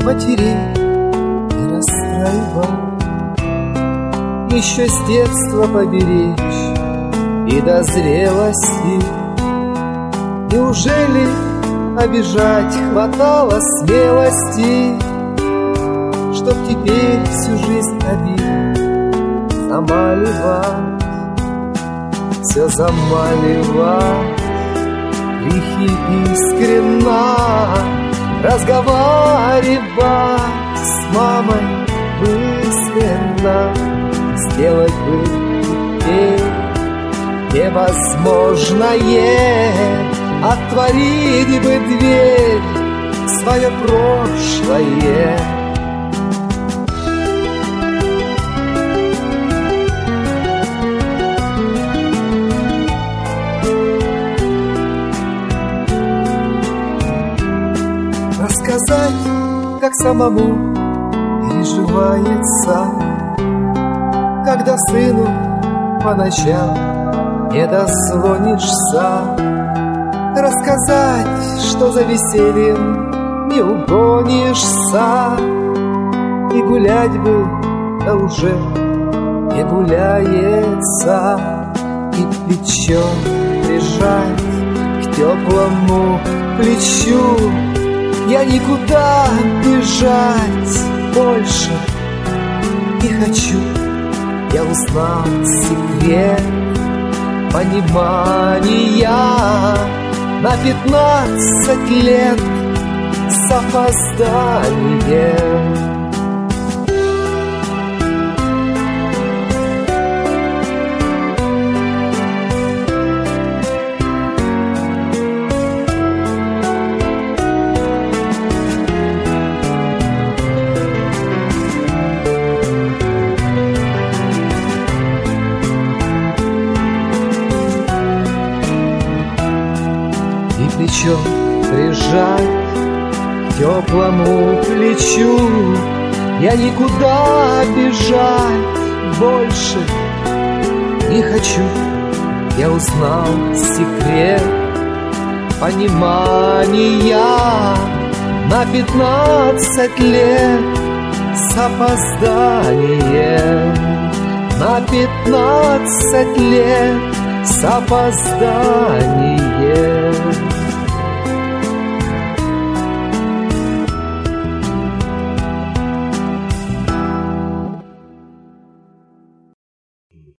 матерей не расстраивать, еще с детства поберечь и до зрелости. Неужели обижать хватало смелости, чтоб теперь всю жизнь обид замаливать, все замаливать, грехи искренно разговаривать с мамой мысленно, сделать бы теперь невозможное, отворить бы дверь в свое прошлое. Рассказать, как самому переживается, когда сыну по ночам не дозвонишься. Рассказать, что за весельем не угонишься, и гулять бы, да уже не гуляется, и плечо прижать к теплому плечу. Я никуда бежать больше не хочу. Я узнал секрет понимания на 15 лет с опозданием. Плечо прижать к теплому плечу. Я никуда бежать больше не хочу. Я узнал секрет понимания на 15 лет с опозданием. На 15 лет с опозданием.